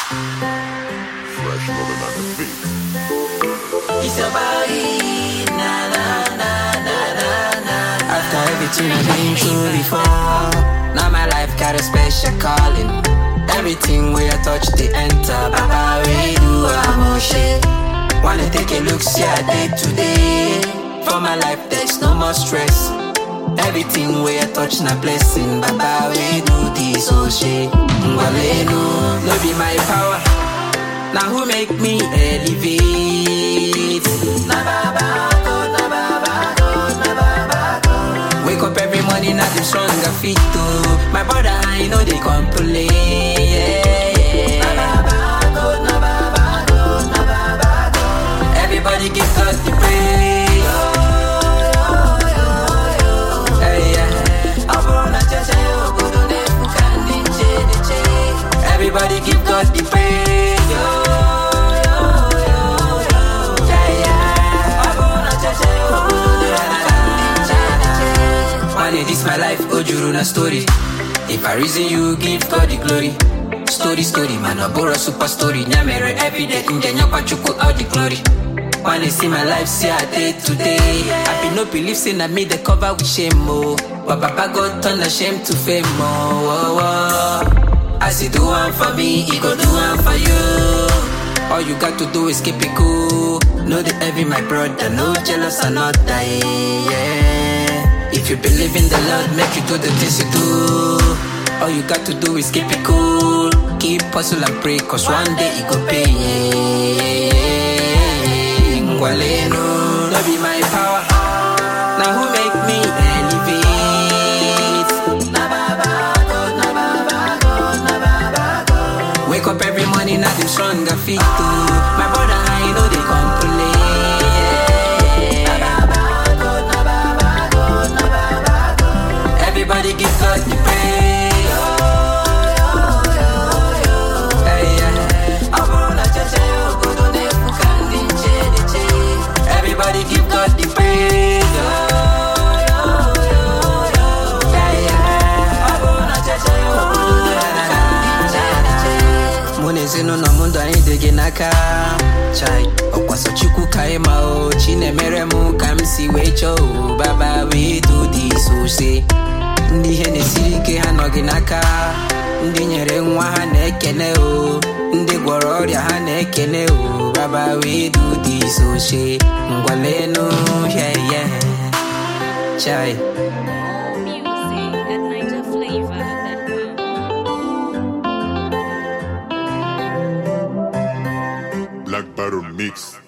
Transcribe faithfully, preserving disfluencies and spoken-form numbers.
Fresh rolling on the beat. It's your body, na na na na na na. After everything I've been through before, now my life got a special calling. Everything where I touch they enter. Baba we do I'm shit. Wanna take a look, see I did today. For my life there's no more stress. Everything where I touch na blessing. Baba we do this oh shit. Ngwalenu, no be my power. Now who make me elevate? Na Baba God, na Baba God, na Baba God. Wake up every morning at the stronger feet too. My brother I know they complain. Yeah. Na Baba God, na Baba God, na Baba God. Everybody give God the praise. Yo, yo, yo, yo. Hey, yeah. Abona chacha yo godone fukandi nche nche. Everybody give God the praise. Yo. This my life, Ojuru na story. If I reason you, give God the glory. Story, story, man, a bora super story. Nyamere every day, inja nyapa chuku all the glory. When they see my life, see I did today. I be no believe, say na me the cover with shame, oh. But Papa God turn the shame to fame, oh, oh, oh. As he do one for me, he go do one for you. All you got to do is keep it cool. Know the envy, my brother, no jealous or not die, yeah. If you believe in the Lord, make you do the things you do. All you got to do is keep it cool. Keep hustle and pray, cause one day it go pay. Ngwalenu, no be my power. Now who make me elevate? Na Baba God, na Baba God, na Baba God. Wake up every morning at them stronger feet too. My brother, I know they complain. Everybody give God the praise. Yo, yo, yo, yo. Hey, yeah. Abona chacha yo godone fukandi nche nche. Everybody give God the praise. Yo, yo, yo, yo. Hey, yeah. Abona chacha yo godone fukandi nche nche. Munezi no no mundo ainidege naka. Chai, okwaso chuku kaima o. Chine meremu kamsi wecho. Baba we do this o say. Ndi hene sirike ha nogi naka. Ndi nyere nwa ha na-ekene o. Ndi gwọrọ ọrịa ha na-ekene o. Baba we do this o she. Ngwalenu yeah yeah. Chai. Music at Niger Flavor dot com. Black Barrel Mix.